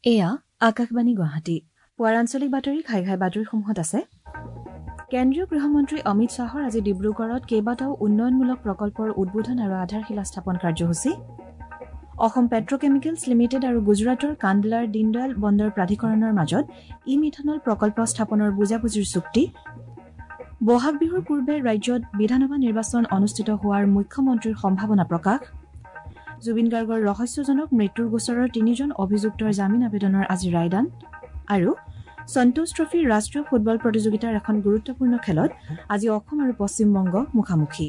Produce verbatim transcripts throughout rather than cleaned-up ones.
এয়া আকাশবাণী গুৱাহাটী পুৱাৰ আঞ্চলিক বাতৰি ঘাই ঘাই বাতৰিসমূহত আছে। কেন্দ্ৰীয় গৃহমন্ত্ৰী অমিত শ্বাহৰ আজি ডিব্ৰুগড়ত কেইবাটাও উন্নয়নমূলক প্ৰকল্পৰ উদ্বোধন আৰু আধাৰশিলা স্থাপন কাৰ্যসূচী। অসম পেট্ৰকেমিকেলছ লিমিটেড আৰু গুজৰাটৰ কাণ্ডলাৰ দীনদয়াল বন্দৰ প্ৰাধিকৰণৰ মাজত ই মিথানল প্ৰকল্প স্থাপনৰ বুজাবুজিৰ চুক্তি। বহাগ বিহুৰ পূৰ্বে ৰাজ্যত বিধানসভা নিৰ্বাচন অনুষ্ঠিত হোৱাৰ মুখ্যমন্ত্ৰীৰ সম্ভাৱনা প্ৰকাশ। জুবিন গাৰ্গৰ ৰহস্যজনক মৃত্যুৰ গোচৰৰ তিনিজন অভিযুক্তৰ জামিন আবেদনৰ আজি ৰায়দান। আৰু সন্তোষ ট্ৰফীৰ ৰাষ্ট্ৰীয় ফুটবল প্ৰতিযোগিতাৰ এখন গুৰুত্বপূৰ্ণ খেলত আজি অসম আৰু পশ্চিমবংগ মুখামুখি।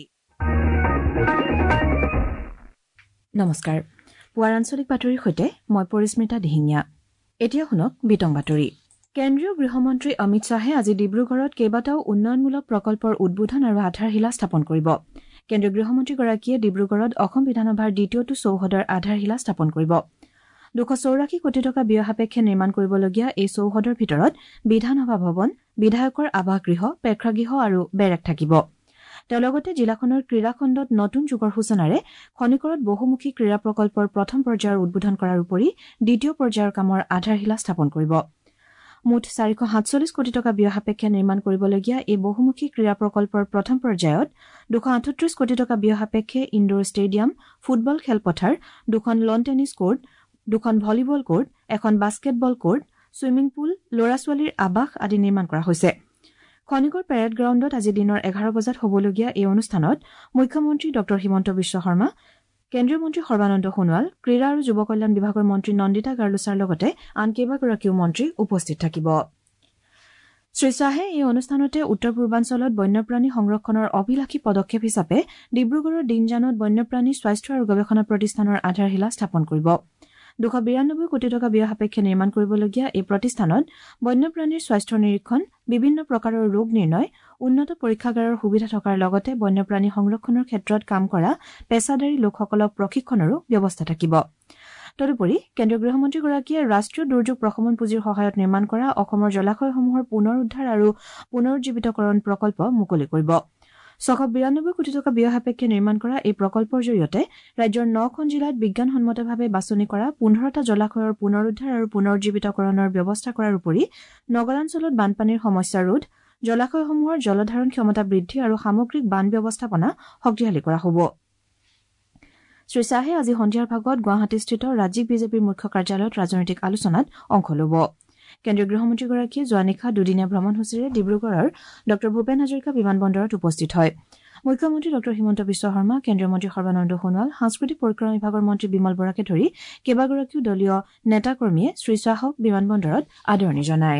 নমস্কাৰ, পুৱাৰ আঞ্চলিক বাতৰিৰ সৈতে মই পৰিস্মিতা দিহিঙীয়া। এতিয়া শুনক বিতং বাতৰি। কেন্দ্ৰীয় গৃহমন্ত্ৰী অমিত শ্বাহে আজি ডিব্ৰুগড়ত কেইবাটাও উন্নয়নমূলক প্ৰকল্পৰ উদ্বোধন আৰু আধাৰশিলা স্থাপন কৰিব। কেন্দ্ৰীয় গৃহমন্ত্ৰীগৰাকীয়ে ডিব্ৰুগড়ত অসম বিধানসভাৰ দ্বিতীয়টো চৌহদৰ আধাৰশিলা স্থাপন কৰিব। দুশ চৌৰাশী কোটি টকা ব্যয় সাপেক্ষে নিৰ্মাণ কৰিবলগীয়া এই চৌহদৰ ভিতৰত বিধানসভা ভৱন, বিধায়কৰ আৱাসগৃহ, প্ৰেক্ষাগৃহ আৰু বেৰেক থাকিব। তেওঁ লগতে জিলাখনৰ ক্ৰীড়া খণ্ডত নতুন যুগৰ সূচনাৰে খনিকৰত বহুমুখী ক্ৰীড়া প্ৰকল্পৰ প্ৰথম পৰ্যায়ৰ উদ্বোধন কৰাৰ উপৰি দ্বিতীয় পৰ্যায়ৰ কামৰ আধাৰশিলা স্থাপন কৰিব। মুঠ চাৰিশ সাতচল্লিছ কোটি টকা ব্যয় সাপেক্ষে নিৰ্মাণ কৰিবলগীয়া এই বহুমুখী ক্ৰীড়া প্ৰকল্পৰ প্ৰথম পৰ্যায়ত দুশ আঠত্ৰিছ কোটি টকা ব্যয় সাপেক্ষে ইণ্ডোৰ ষ্টেডিয়াম, ফুটবল খেলপথাৰ, দুখন লন টেনিছ কোৰ্ট, দুখন ভলীবল কোৰ্ট, এখন বাস্কেটবল কোৰ্ট, ছুইমিং পুল, ল'ৰা ছোৱালীৰ আৱাস আদি নিৰ্মাণ কৰা হৈছে। খনিকৰ পেৰেড গ্ৰাউণ্ডত আজি দিনৰ এঘাৰ বজাত হ'বলগীয়া এই অনুষ্ঠানত মুখ্যমন্ত্ৰী ড হিমন্ত বিশ্ব শৰ্মা, কেন্দ্ৰীয় মন্ত্ৰী সৰ্বানন্দ সোণোৱাল, ক্ৰীড়া আৰু যুৱ কল্যাণ বিভাগৰ মন্ত্ৰী নন্দিতা গাৰ্লুছাৰ লগতে আন কেইবাগৰাকীও মন্ত্ৰী উপস্থিত থাকিব। শ্ৰীশ্বাহে এই অনুষ্ঠানতে উত্তৰ পূৰ্বাঞ্চলত বন্যপ্ৰাণী সংৰক্ষণৰ অভিলাষী পদক্ষেপ হিচাপে ডিব্ৰুগড়ৰ দিনজানত বন্যপ্ৰাণী স্বাস্থ্য আৰু গৱেষণা প্ৰতিষ্ঠানৰ আধাৰশিলা স্থাপন কৰিব। দুশ বিৰানব্বৈ কোটি টকা ব্যয় সাপেক্ষে নিৰ্মাণ কৰিবলগীয়া এই প্ৰতিষ্ঠানত বন্যপ্ৰাণীৰ স্বাস্থ্য নিৰীক্ষণ, বিভিন্ন প্ৰকাৰৰ ৰোগ নিৰ্ণয়, উন্নত পৰীক্ষাগাৰৰ সুবিধা থকাৰ লগতে বন্যপ্ৰাণী সংৰক্ষণৰ ক্ষেত্ৰত কাম কৰা পেছাদাৰী লোকসকলক প্ৰশিক্ষণৰো ব্যৱস্থা থাকিব। তদুপৰি কেন্দ্ৰীয় গৃহমন্ত্ৰীগৰাকীয়ে ৰাষ্ট্ৰীয় দুৰ্যোগ প্ৰশমন পুঁজিৰ সহায়ত নিৰ্মাণ কৰা অসমৰ জলাশয়সমূহৰ পুনৰ উদ্ধাৰ আৰু পুনৰুজ্জীৱিতকৰণ প্ৰকল্প মুকলি কৰিব। ছশ বিৰানব্বৈ কোটি টকা ব্যয় সাপেক্ষে নিৰ্মাণ কৰা এই প্ৰকল্পৰ জৰিয়তে ৰাজ্যৰ নখন জিলাত বিজ্ঞানসন্মতভাৱে বাছনি কৰা পোন্ধৰটা জলাশয়ৰ পুনৰুদ্ধাৰ আৰু পুনৰুজ্জীৱিতকৰণৰ ব্যৱস্থা কৰাৰ উপৰি নগৰাঞ্চলত বানপানীৰ সমস্যা ৰোধ, জলাশয়সমূহৰ জলধাৰণ ক্ষমতা বৃদ্ধি আৰু সামগ্ৰিক বান ব্যৱস্থাপনা শক্তিশালী কৰা হ'ব। শ্ৰীশ্বাহে আজি সন্ধিয়াৰ ভাগত গুৱাহাটীস্থিত ৰাজ্যিক বিজেপিৰ মুখ্য কাৰ্যালয়ত ৰাজনৈতিক আলোচনাত অংশ ল'ব। কেন্দ্ৰীয় গৃহমন্ত্ৰীগৰাকীয়ে যোৱা নিশা দুদিনীয়া ভ্ৰমণসূচীৰে ডিব্ৰুগড়ৰ ড ভূপেন হাজৰিকা বিমানবন্দৰত উপস্থিত হয়। মুখ্যমন্ত্ৰী ড হিমন্ত বিশ্ব শৰ্মা, কেন্দ্ৰীয় মন্ত্ৰী সৰ্বানন্দ সোণোৱাল, সাংস্কৃতিক পৰিক্ৰমা বিভাগৰ মন্ত্ৰী বিমল বৰাকে ধৰি কেইবাগৰাকীও দলীয় নেতাকৰ্মীয়ে শ্ৰীশ্বাহক বিমানবন্দৰত আদৰণি জনায়।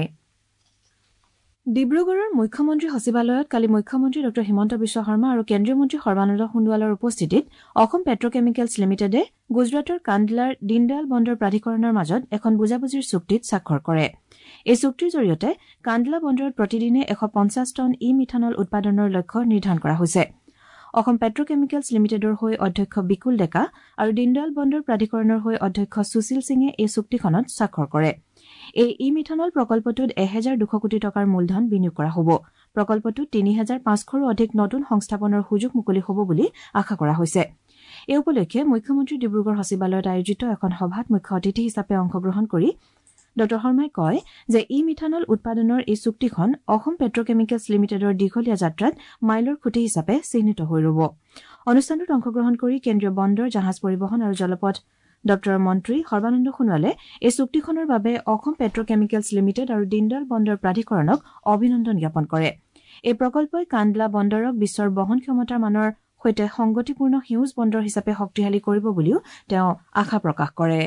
ডিব্ৰুগড়ৰ মুখ্যমন্ত্ৰী সচিবালয়ত কালি মুখ্যমন্ত্ৰী ড হিমন্ত বিশ্ব শৰ্মা আৰু কেন্দ্ৰীয় মন্ত্ৰী সৰ্বানন্দ সোণোৱালৰ উপস্থিতিত অসম পেট্ৰকেমিকেলছ লিমিটেডে গুজৰাটৰ কাণ্ডলাৰ দীনদয়াল বন্দৰ প্ৰাধিকৰণৰ মাজত এখন বুজাবুজিৰ চুক্তিত স্বাক্ষৰ কৰে। এই চুক্তিৰ জৰিয়তে কাণ্ডলা বন্দৰত প্ৰতিদিনে এশ পঞ্চাছ টন ই মিথানল উৎপাদনৰ লক্ষ্য নিৰ্ধাৰণ কৰা হৈছে। অসম পেট্ৰকেমিকেলছ লিমিটেডৰ হৈ অধ্যক্ষ বিকুল ডেকা আৰু দীনদয়াল বন্দৰ প্ৰাধিকৰণৰ হৈ অধ্যক্ষ সুশীল সিঙে এই চুক্তিখনত স্বাক্ষৰ কৰে। এই ই মিথানল প্ৰকল্পটোত এহেজাৰ দুশ কোটি টকাৰ মূলধন বিনিয়োগ কৰা হ'ব। প্ৰকল্পটোত তিনি হাজাৰ পাঁচশৰো অধিক নতুন সংস্থাপনৰ সুযোগ মুকলি হ'ব বুলি আশা কৰা হৈছে। এই উপলক্ষে মুখ্যমন্ত্ৰী ডিব্ৰুগড় সচিবালয়ত আয়োজিত এখন সভাত মুখ্য অতিথি হিচাপে অংশগ্ৰহণ কৰি ড শৰ্মাই কয় যে ই মিথানল উৎপাদনৰ এই চুক্তিখন অসম পেট্ৰকেমিকেলছ লিমিটেডৰ দীঘলীয়া যাত্ৰাত মাইলৰ খুঁটি হিচাপে চিহ্নিত হৈ ৰব। অনুষ্ঠানটোত অংশগ্ৰহণ কৰি কেন্দ্ৰীয় বন্দৰ, জাহাজ পৰিবহণ আৰু জলপথ দপ্তৰৰ মন্ত্ৰী সৰ্বানন্দ সোণোৱালে এই চুক্তিখনৰ বাবে অসম পেট্ৰকেমিকেলছ লিমিটেড আৰু দীনদয়াল বন্দৰ প্ৰাধিকৰণক অভিনন্দন জ্ঞাপন কৰে। এই প্ৰকল্পই কাণ্ডলা বন্দৰক বিশ্বৰ বহন ক্ষমতাৰ মানৰ সৈতে সংগতিপূৰ্ণ সেউজ বন্দৰ হিচাপে শক্তিশালী কৰিব বুলিও তেওঁ আশা প্ৰকাশ কৰে।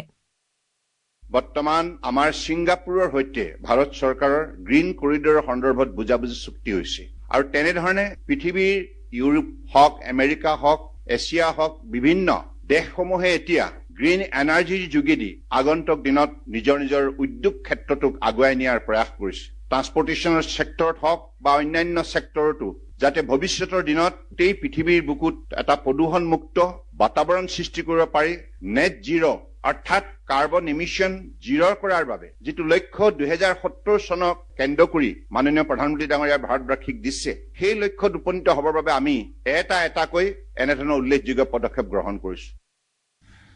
বৰ্তমান আমাৰ ছিংগাপুৰৰ সৈতে ভাৰত চৰকাৰৰ গ্ৰীণ কৰিডৰৰ সন্দৰ্ভত বুজাবুজি চুক্তি হৈছে আৰু তেনেধৰণে পৃথিৱীৰ ইউৰোপ হওক, আমেৰিকা হওক, এছিয়া হওক, বিভিন্ন দেশসমূহে এতিয়া গ্ৰীণ এনাৰ্জিৰ যোগেদি আগন্তুক দিনত নিজৰ নিজৰ উদ্যোগ ক্ষেত্ৰটোক আগুৱাই নিয়াৰ প্ৰয়াস কৰিছে। ট্ৰান্সপৰ্টেশ্যনৰ ছেক্টৰত হওক বা অন্যান্য ছেক্টৰতো যাতে ভৱিষ্যতৰ দিনত এই পৃথিৱীৰ বুকুত এটা প্ৰদূষণমুক্ত বাতাবৰণ সৃষ্টি কৰিব পাৰি, নেট জিৰ' অৰ্থাৎ কাৰ্বন ইমিশ্যন জিৰ' কৰাৰ বাবে যিটো লক্ষ্য দুহেজাৰ সত্তৰ চনক কেন্দ্ৰ কৰি মাননীয় প্ৰধানমন্ত্ৰী ডাঙৰীয়া ভাৰতবাসীক দিছে, সেই লক্ষ্যত উপনীত হ'বৰ বাবে আমি এটা এটাকৈ এনেধৰণৰ উল্লেখযোগ্য পদক্ষেপ গ্ৰহণ কৰিছো।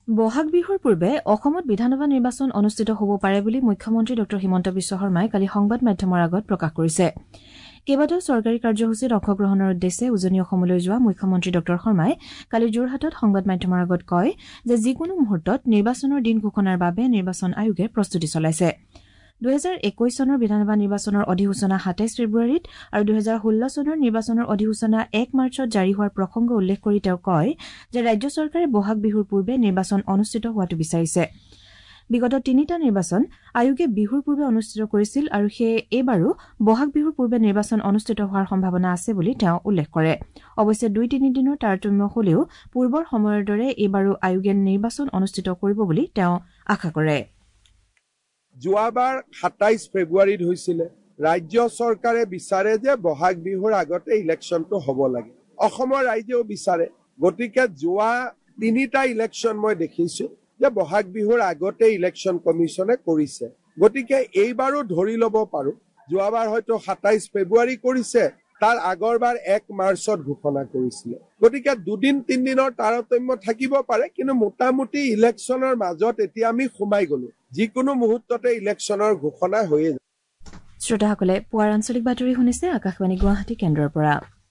বহাগ বিহুৰ পূৰ্বে অসমত বিধানসভা নিৰ্বাচন অনুষ্ঠিত হ'ব পাৰে বুলি মুখ্যমন্ত্ৰী ডক্টৰ হিমন্ত বিশ্ব শৰ্মাই কালি সংবাদ মাধ্যমৰ আগত প্ৰকাশ কৰিছে। কেইবাটাও চৰকাৰী কাৰ্যসূচীত অংশগ্ৰহণৰ উদ্দেশ্যে উজনি অসমলৈ যোৱা মুখ্যমন্ত্ৰী ডক্টৰ শৰ্মাই কালি যোৰহাটত সংবাদ মাধ্যমৰ আগত কয় যে যিকোনো মুহূৰ্তত নিৰ্বাচনৰ দিন ঘোষণাৰ বাবে নিৰ্বাচন আয়োগে প্ৰস্তুতি চলাইছে। দুহেজাৰ একৈশ চনৰ বিধানসভা নিৰ্বাচনৰ অধিসূচনা সাতাইশ ফেব্ৰুৱাৰীত আৰু দুহেজাৰ ষোল্ল চনৰ নিৰ্বাচনৰ অধিসূচনা এক মাৰ্চত জাৰি হোৱাৰ প্ৰসংগ উল্লেখ কৰি তেওঁ কয় যে ৰাজ্য চৰকাৰে বহাগ বিহুৰ পূৰ্বে নিৰ্বাচন অনুষ্ঠিত হোৱাটো বিচাৰিছে। বিগত তিনিটা নিৰ্বাচন আয়োগে বিহুৰ পূৰ্বে অনুষ্ঠিত কৰিছিল আৰু সেয়ে এইবাৰো বহাগ বিহুৰ পূৰ্বে নিৰ্বাচন অনুষ্ঠিত হোৱাৰ সম্ভাৱনা আছে বুলি তেওঁ উল্লেখ কৰে। অৱশ্যে দুই তিনিদিনৰ তাৰতম্য হলেও পূৰ্বৰ সময়ৰ দৰে এইবাৰো আয়োগে নিৰ্বাচন অনুষ্ঠিত কৰিব বুলি তেওঁ আশা কৰে। যোৱাবাৰ সাতাইশ ফেব্ৰুৱাৰীত হৈছিলে। ৰাজ্য চৰকাৰে বিচাৰে যে বহাগ বিহুৰ আগতে ইলেকশ্যনটো হ'ব লাগে। অসমৰ ৰাইজেও বিচাৰে। গতিকে যোৱা তিনিটা ইলেকশ্যন মই দেখিছো যে বহাগ বিহুৰ আগতে ইলেকশ্যন কমিশ্যনে কৰিছে। গতিকে এইবাৰো ধৰি ল'ব পাৰো যোৱাবাৰ হয়তো সাতাইশ ফেব্ৰুৱাৰী কৰিছে, তাৰ আগৰবাৰ এক মাৰ্চত ঘোষণা কৰিছিলে। গতিকে দুদিন তিনিদিনৰ তাৰতম্য থাকিব পাৰে, কিন্তু মোটামুটি ইলেকশ্যনৰ মাজত এতিয়া আমি সোমাই গলো। যিকোনো মুহূৰ্ততে ইলেকশ্যনৰ ঘোষণা হৈয়ে যায়। শ্ৰোতাসকলে পুৱাৰ আঞ্চলিক বাতৰি শুনিছে আকাশবাণী গুৱাহাটী কেন্দ্ৰৰ পৰা।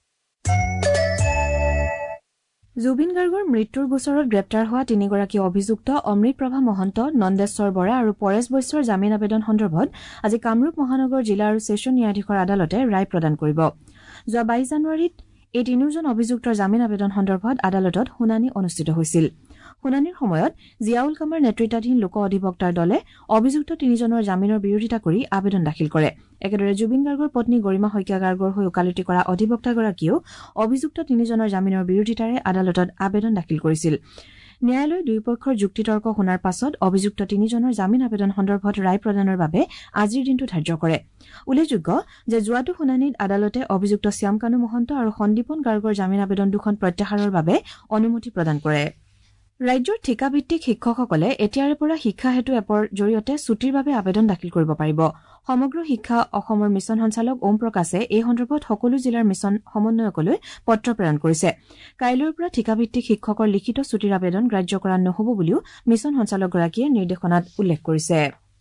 জুবিন গাৰ্গৰ মৃত্যুৰ গোচৰত গ্ৰেপ্তাৰ হোৱা তিনিগৰাকী অভিযুক্ত অমৃতপ্ৰভা মহন্ত, নন্দেশ্বৰ বৰা আৰু পৰেশ বৈশ্যৰ জামিন আবেদন সন্দৰ্ভত আজি কামৰূপ মহানগৰ জিলা আৰু ছেছন ন্যায়াধীশৰ আদালতে ৰায় প্ৰদান কৰিব। যোৱা বাইশ জানুৱাৰীত এই তিনিওজন অভিযুক্তৰ জামিন আবেদন সন্দৰ্ভত আদালতত শুনানি অনুষ্ঠিত হৈছিল। শুনানিৰ সময়ত জিয়াউল কামাৰ নেতৃত্বাধীন লোক অধিবক্তাৰ দলে অভিযুক্ত তিনিজনৰ জামিনৰ বিৰোধিতা কৰি আবেদন দাখিল কৰে। একেদৰে জুবিন গাৰ্গৰ পত্নী গৰিমা শইকীয়া গাৰ্গৰ হৈ ওকালতি কৰা অধিবক্তাগৰাকীয়েও অভিযুক্ত তিনিজনৰ জামিনৰ বিৰোধিতাৰে আদালতত আবেদন দাখিল কৰিছিল। ন্যায়ালয়ে দুয়োপক্ষৰ যুক্তিতৰ্ক শুনাৰ পাছত অভিযুক্ত তিনিজনৰ জামিন আবেদন সন্দৰ্ভত ৰায় প্ৰদানৰ বাবে আজিৰ দিনটো ধাৰ্য কৰে। উল্লেখযোগ্য যে যোৱাটো শুনানিত আদালতে অভিযুক্ত শ্যামকানু মহন্ত আৰু সন্দীপন গাৰ্গৰ জামিন আবেদন দুখন প্ৰত্যাহাৰৰ বাবে অনুমতি প্ৰদান কৰে। ৰাজ্যৰ ঠিকাভিত্তিক শিক্ষকসকলে এতিয়াৰে পৰা শিক্ষা হেতু এপৰ জৰিয়তে ছুটিৰ বাবে আবেদন দাখিল কৰিব পাৰিব। সমগ্ৰ শিক্ষা অসমৰ মিছন সঞ্চালক ওম প্ৰকাশে এই সন্দৰ্ভত সকলো জিলাৰ মিছন সমন্বয়কলৈ পত্ৰ প্ৰেৰণ কৰিছে। কাইলৈৰ পৰা ঠিকাভিত্তিক শিক্ষকৰ লিখিত ছুটিৰ আবেদন গ্ৰাহ্য কৰা নহ'ব বুলিও মিছন সঞ্চালকগৰাকীয়ে নিৰ্দেশনাত উল্লেখ কৰিছে।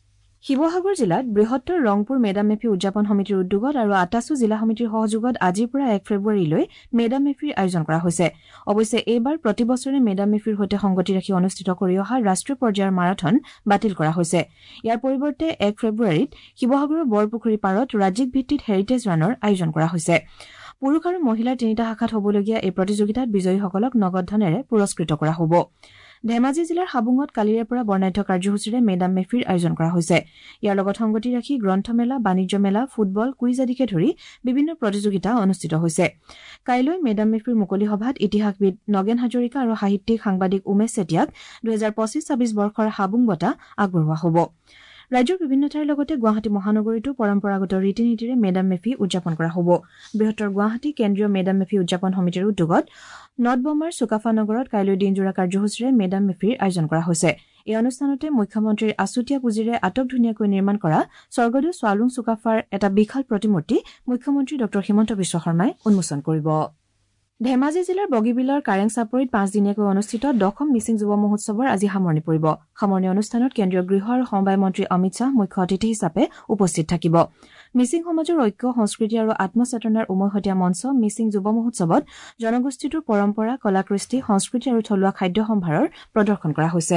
শিৱসাগৰ জিলাত বৃহত্তৰ ৰংপুৰ মেডাম মেফি উদযাপন সমিতিৰ উদ্যোগত আৰু আটাছু জিলা সমিতিৰ সহযোগত আজিৰ পৰা এক ফেব্ৰুৱাৰীলৈ মেডাম মেফিৰ আয়োজন কৰা হৈছে। অৱশ্যে এইবাৰ প্ৰতিবছৰে মেডাম মেফিৰ সৈতে সংগতি ৰাখি অনুষ্ঠিত কৰি অহা ৰাষ্ট্ৰীয় পৰ্যায়ৰ মাৰাথন বাতিল কৰা হৈছে। ইয়াৰ পৰিৱৰ্তে এক ফেব্ৰুৱাৰীত শিৱসাগৰৰ বৰপুখুৰী পাৰত ৰাজ্যিক ভিত্তিত হেৰিটেজ ৰানৰ আয়োজন কৰা হৈছে। পুৰুষ আৰু মহিলাৰ তিনিটা শাখাত হ'বলগীয়া এই প্ৰতিযোগিতাত বিজয়ীসকলক নগদ ধনেৰে পুৰস্কৃত কৰা হ'ব। ধেমাজি জিলাৰ হাবুঙত কালিৰে পৰা বৰ্ণাঢ্য কাৰ্যসূচীৰে মেডাম মেফিৰ আয়োজন কৰা হৈছে। ইয়াৰ লগত সংগতি ৰাখি গ্ৰন্থমেলা, বাণিজ্য মেলা, ফুটবল, কুইজ আদিকে ধৰি বিভিন্ন প্ৰতিযোগিতা অনুষ্ঠিত হৈছে। কাইলৈ মেডাম মেফিৰ মুকলি সভাত ইতিহাসবিদ নগেন হাজৰিকা আৰু সাহিত্যিক সাংবাদিক উমেশ চেতিয়াক দুহেজাৰ পঁচিছ ছাব্বিছ বৰ্ষৰ হাবুং বঁটা আগবঢ়োৱা হ'ব। ৰাজ্যৰ বিভিন্ন ঠাইৰ লগতে গুৱাহাটী মহানগৰীতো পৰম্পৰাগত ৰীতি নীতিৰে মেডাম মেফি উদযাপন কৰা হ'ব। বৃহত্তৰ গুৱাহাটী কেন্দ্ৰীয় মেডাম মেফি উদযাপন সমিতিৰ উদ্যোগত নটবমাৰ চুকাফা নগৰত কাইলৈ দিনজোৰা কাৰ্যসূচীৰে মেডাম মেফিৰ আয়োজন কৰা হৈছে। এই অনুষ্ঠানতে মুখ্যমন্ত্ৰীৰ আছুতীয়া পুঁজিৰে আটক ধুনীয়াকৈ নিৰ্মাণ কৰা স্বৰ্গদেউ ছোৱালুং চুকাফাৰ এটা বিশাল প্ৰতিমূৰ্তি মুখ্যমন্ত্ৰী ডক্টৰ হিমন্ত বিশ্ব শৰ্মাই উন্মোচন কৰিব। ধেমাজি জিলাৰ বগীবিলৰ কাৰেং চাপৰিত পাঁচদিনীয়াকৈ অনুষ্ঠিত দশম মিচিং যুৱ মহোৎসৱৰ আজি সামৰণি পৰিব। সামৰণি অনুষ্ঠানত কেন্দ্ৰীয় গৃহ আৰু সমবায় মন্ত্ৰী অমিত শ্বাহ মুখ্য অতিথি হিচাপে উপস্থিত থাকিব। মিচিং সমাজৰ ঐক্য, সংস্কৃতি আৰু আত্মচেতনাৰ উমৈহতীয়া মঞ্চ মিচিং যুৱ মহোৎসৱত জনগোষ্ঠীটোৰ পৰম্পৰা, কলাকৃষ্টি, সংস্কৃতি আৰু থলুৱা খাদ্য সম্ভাৰৰ প্ৰদৰ্শন কৰা হৈছে।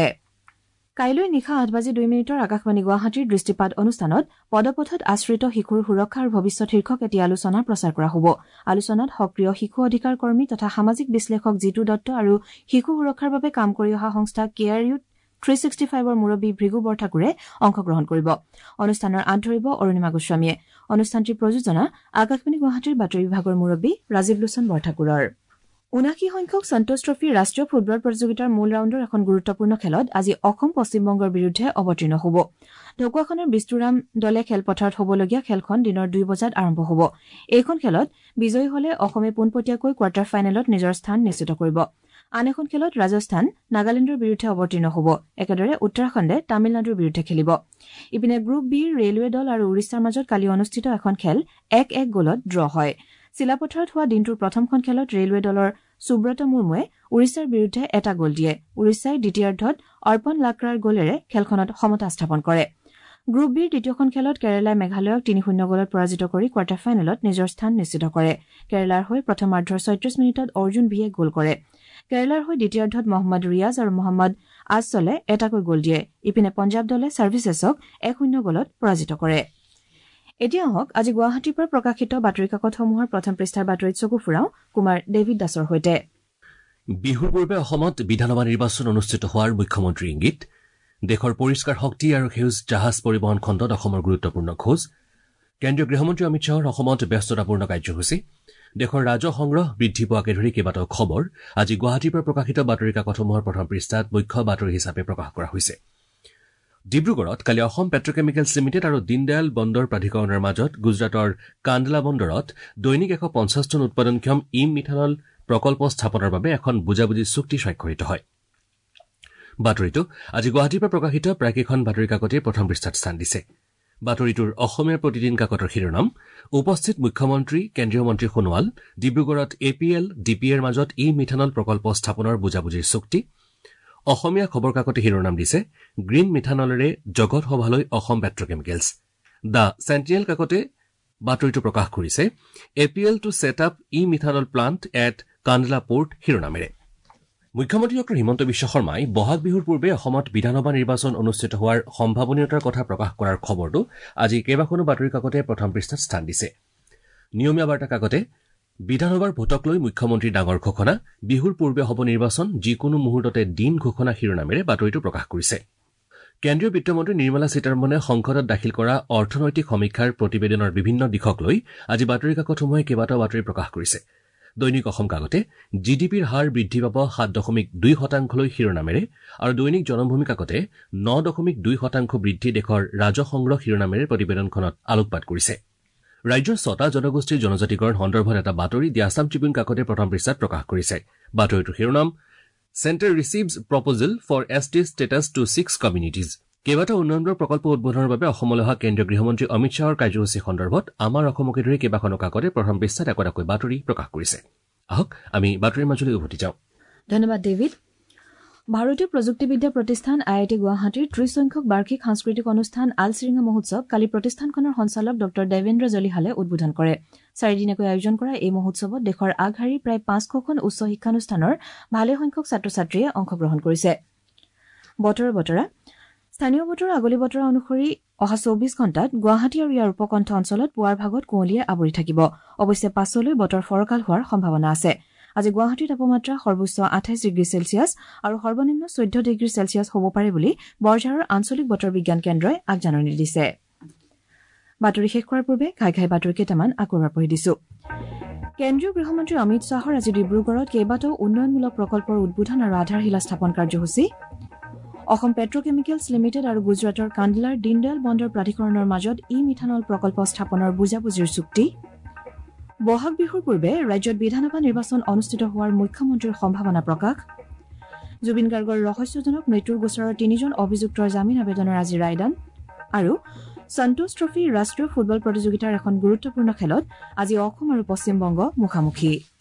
কাইলৈ নিশা আঠ বাজি দুই মিনিটৰ আকাশবাণী গুৱাহাটীৰ দৃষ্টিপাত অনুষ্ঠানত পদপথত আশ্ৰিত শিশুৰ সুৰক্ষা আৰু ভৱিষ্যৎ শীৰ্ষক এটি আলোচনা প্ৰচাৰ কৰা হ'ব। আলোচনাত সক্ৰিয় শিশু অধিকাৰ কৰ্মী তথা সামাজিক বিশ্লেষক জিতু দত্ত আৰু শিশু সুৰক্ষাৰ বাবে কাম কৰি অহা সংস্থা কেয়াৰ ইউথ থ্ৰী ছিক্সটি ফাইভৰ মুৰব্বী ভৃগু বৰঠাকুৰে অংশগ্ৰহণ কৰিব। অনুষ্ঠানৰ আঁত ধৰিব অৰুণিমা গোস্বামীয়ে। অনুষ্ঠানটিৰ প্ৰযোজনা আকাশবাণী গুৱাহাটীৰ বাতৰি বিভাগৰ মুৰব্বী ৰাজীৱ লোচন বৰঠাকুৰৰ। ঊনাশী সংখ্যক সন্তোষ ট্ৰফী ৰাষ্ট্ৰীয় ফুটবল প্ৰতিযোগিতাৰ মূল ৰাউণ্ডৰ এখন গুৰুত্বপূৰ্ণ খেলত আজি অসম পশ্চিমবংগৰ বিৰুদ্ধে অৱতীৰ্ণ হ'ব। ঢকুৱাখনৰ বিষ্ণুৰাম দলে খেলপথাৰত হ'বলগীয়া খেলখন দিনৰ দুই বজাত আৰম্ভ হ'ব। এইখন খেলত বিজয়ী হলে অসমে পোনপটীয়াকৈ কোৱাৰ্টাৰ ফাইনেলত নিজৰ স্থান নিশ্চিত কৰিব। আন এখন খেলত ৰাজস্থান নাগালেণ্ডৰ বিৰুদ্ধে অৱতীৰ্ণ হ'ব। একেদৰে উত্তৰাখণ্ডে তামিলনাডুৰ বিৰুদ্ধে খেলিব। ইপিনে গ্ৰুপ বিৰ ৰেলৱে দল আৰু উৰিষ্যাৰ মাজত কালি অনুষ্ঠিত এখন খেল এক এক গ'লত ড্ৰ হয়। চিলাপথাৰত হোৱা দিনটোৰ প্ৰথমখন খেলত ৰেলৱে দলৰ সুব্ৰত মুৰ্মুৱে উৰিষ্যাৰ বিৰুদ্ধে এটা গল দিয়ে উৰিষ্যাই দ্বিতীয়াৰ্ধত অৰ্পণ লাক্ৰাৰ গলেৰে খেলখনত সমতা স্থাপন কৰে গ্ৰুপ বিৰ দ্বিতীয়খন খেলত কেৰালাই মেঘালয়ক তিনি শূন্য গলত পৰাজিত কৰি কোৱাৰ্টাৰ ফাইনেলত নিজৰ স্থান নিশ্চিত কৰে কেৰালাৰ হৈ প্ৰথমাৰ্ধৰ ছয়ত্ৰিশ মিনিটত অৰ্জুন ভিয়ে গল কৰে কেৰালাৰ হৈ দ্বিতীয়াৰ্ধত মহম্মদ ৰিয়াজ আৰু মহম্মদ আজছলে এটাকৈ গল দিয়ে ইপিনে পঞ্জাৱ দলে ছাৰ্ভিচেছক এক শূন্য গলত পৰাজিত কৰে এতিয়া হওক আজি গুৱাহাটীৰ পৰা প্ৰকাশিত বাতৰি কাকতসমূহৰ প্ৰথম পৃষ্ঠাৰ বাতৰিত চকু ফুৰাও কুমাৰ ডেভিড দাসৰ সৈতে বিহুৰ পূৰ্বে অসমত বিধানসভা নিৰ্বাচন অনুষ্ঠিত হোৱাৰ মুখ্যমন্ত্ৰীৰ ইংগিত দেশৰ পৰিষ্কাৰ শক্তি আৰু সেউজ জাহাজ পৰিবহণ খণ্ডত অসমৰ গুৰুত্বপূৰ্ণ খোজ কেন্দ্ৰীয় গৃহমন্ত্ৰী অমিত শ্বাহৰ অসমত ব্যস্ততাপূৰ্ণ কাৰ্যসূচী দেশৰ ৰাজহ সংগ্ৰহ বৃদ্ধি পোৱাকে ধৰি কেইবাটাও খবৰ আজি গুৱাহাটীৰ পৰা প্ৰকাশিত বাতৰি কাকতসমূহৰ প্ৰথম পৃষ্ঠাত মুখ্য বাতৰি হিচাপে প্ৰকাশ কৰা হৈছে ডিব্ৰুগড়ত কালি অসম পেট্ৰকেমিকেলছ লিমিটেড আৰু দীনদয়াল বন্দৰ প্ৰাধিকৰণৰ মাজত গুজৰাটৰ কাণ্ডলা বন্দৰত দৈনিক এশ পঞ্চাছ টন উৎপাদনক্ষম ই মিথানল প্ৰকল্প স্থাপনৰ বাবে এখন বুজাবুজি চুক্তি স্বাক্ষৰিত হয় বাতৰিটো আজি গুৱাহাটীৰ পৰা প্ৰকাশিত প্ৰায়কেইখন বাতৰি কাকতে প্ৰথম পৃষ্ঠাত স্থান দিছে বাতৰিটোৰ অসমীয়া প্ৰতিদিন কাকতৰ শিৰোনাম উপস্থিত মুখ্যমন্ত্ৰী কেন্দ্ৰীয় মন্ত্ৰী সোণোৱাল ডিব্ৰুগড়ত A P L D P এৰ মাজত ই মিথানল প্ৰকল্প স্থাপনৰ বুজাবুজিৰ চুক্তি অসমীয়া খবৰ কাকতে শিৰোনাম দিছে গ্ৰীণ মিথানলেৰে জগত সভালৈ অসম পেট্ৰকেমিকেলছ দ্য চেণ্টিনেল কাকতে বাতৰিটো প্ৰকাশ কৰিছে A P L to set up e methanol plant at Kandla port শিৰোনামেৰে মুখ্যমন্ত্ৰী ডক্টৰ হিমন্ত বিশ্ব শৰ্মাই বহাগ বিহুৰ পূৰ্বে অসমত বিধানসভা নিৰ্বাচন অনুষ্ঠিত হোৱাৰ সম্ভাৱনীয়তাৰ কথা প্ৰকাশ কৰাৰ খবৰটো আজি কেইবাখনো বাতৰি কাকতে প্ৰথম পৃষ্ঠাত স্থান দিছে নিয়মীয়া বাৰ্তা কাকতে বিধানসভাৰ ভোটক লৈ মুখ্যমন্ত্ৰীৰ ডাঙৰ ঘোষণা বিহুৰ পূৰ্বে হ'ব নিৰ্বাচন যিকোনো মুহূৰ্ততে দিন ঘোষণা শিৰোনামেৰে বাতৰিটো প্ৰকাশ কৰিছে কেন্দ্ৰীয় বিত্তমন্ত্ৰী নিৰ্মলা সীতাৰমণে সংসদত দাখিল কৰা অৰ্থনৈতিক সমীক্ষাৰ প্ৰতিবেদনৰ বিভিন্ন দিশক লৈ আজি বাতৰি কাকতসমূহে কেইবাটাও বাতৰি প্ৰকাশ কৰিছে দৈনিক অসম কাকতে জি ডি পিৰ হাৰ বৃদ্ধি পাব সাত দশমিক দুই শতাংশলৈ শিৰোনামেৰে আৰু দৈনিক জনমভূমি কাকতে ন দশমিক দুই শতাংশ বৃদ্ধি দেশৰ ৰাজহ সংগ্ৰহ শিৰোনামেৰে প্ৰতিবেদনখনত আলোকপাত কৰিছে ৰাজ্যৰ ছটা জনগোষ্ঠীৰ জনজাতিকৰণ সন্দৰ্ভত এটা বাতৰি দি আছাম ট্ৰিবিউন কাকতে প্ৰথম পৃষ্ঠাত প্ৰকাশ কৰিছে বাতৰিটোৰ শিৰোনাম Centre receives proposal for S T status to six communities কেইবাটাও উন্নয়নমূলক প্ৰকল্প উদ্বোধনৰ বাবে অসমলৈ অহা কেন্দ্ৰীয় গৃহমন্ত্ৰী অমিত শ্বাহৰ কাৰ্যসূচী সন্দৰ্ভত আমাৰ অসমকে ধৰি কেইবাখনো কাকতে প্ৰথম পৃষ্ঠাত একোটাকৈ বাতৰি প্ৰকাশ কৰিছে আহক আমি বাতৰিৰ মাজলৈ উভতি যাওঁ ধন্যবাদ ডেভিড ভাৰতীয় প্ৰযুক্তিবিদ্যা প্ৰতিষ্ঠান আই আই টি গুৱাহাটীৰ ত্ৰিশ সংখ্যক বাৰ্ষিক সাংস্কৃতিক অনুষ্ঠান আলচিৰিঙা মহোৎসৱ কালি প্ৰতিষ্ঠানখনৰ সঞ্চালক ডক্টৰ দেৱেন্দ্ৰ জলিহালে উদ্বোধন কৰে চাৰিদিনীয়াকৈ আয়োজন কৰা এই মহোৎসৱত দেশৰ আগশাৰীৰ প্ৰায় পাঁচশখন উচ্চ শিক্ষানুষ্ঠানৰ ভালেসংখ্যক ছাত্ৰ ছাত্ৰীয়ে অংশগ্ৰহণ কৰিছে বতৰ বতৰা স্থানীয় বতৰ আগলি বতৰা অনুসৰি অহা চৌবিশ ঘণ্টাত গুৱাহাটী আৰু ইয়াৰ উপকণ্ঠ অঞ্চলত পুৱাৰ ভাগত কুঁৱলীয়ে আৱৰি থাকিব অৱশ্যে পাছলৈ বতৰ ফৰকাল হোৱাৰ সম্ভাৱনা আছে আজি গুৱাহাটীৰ তাপমাত্ৰা সৰ্বোচ্চ আঠাইশ ডিগ্ৰী চেলছিয়াছ আৰু সৰ্বনিম্ন চৈধ্য ডিগ্ৰী চেলছিয়াছ হ'ব পাৰে বুলি বৰঝাৰৰ আঞ্চলিক বতৰ বিজ্ঞান কেন্দ্ৰই আগজাননী দিছে বাতৰি শেষ কৰাৰ পূৰ্বে ঘাই ঘাই বাতৰি কেইটামান আকৌ এবাৰ পঢ়ি দিছো কেন্দ্ৰীয় গৃহমন্ত্ৰী অমিত শ্বাহৰ আজি ডিব্ৰুগড়ত কেইবাটাও উন্নয়নমূলক প্ৰকল্পৰ উদ্বোধন আৰু আধাৰশিলা স্থাপন কাৰ্যসূচী অসম পেট্ৰকেমিকেলছ লিমিটেড আৰু গুজৰাটৰ কাণ্ডলাৰ দীনদয়াল বন্দৰ প্ৰাধিকৰণৰ মাজত ই মিথানল প্ৰকল্প স্থাপনৰ বুজাবুজিৰ চুক্তি বহাগ বিহুৰ পূৰ্বে ৰাজ্যত বিধানসভা নিৰ্বাচন অনুষ্ঠিত হোৱাৰ মুখ্যমন্ত্ৰীৰ সম্ভাৱনা প্ৰকাশ জুবিন গাৰ্গৰ ৰহস্যজনক মৃত্যুৰ গোচৰৰ তিনিজন অভিযুক্তৰ জামিন আবেদনৰ আজি ৰায়দান আৰু সন্তোষ ট্ৰফী ৰাষ্ট্ৰীয় ফুটবল প্ৰতিযোগিতাৰ এখন গুৰুত্বপূৰ্ণ খেলত আজি অসম আৰু পশ্চিমবংগ মুখামুখি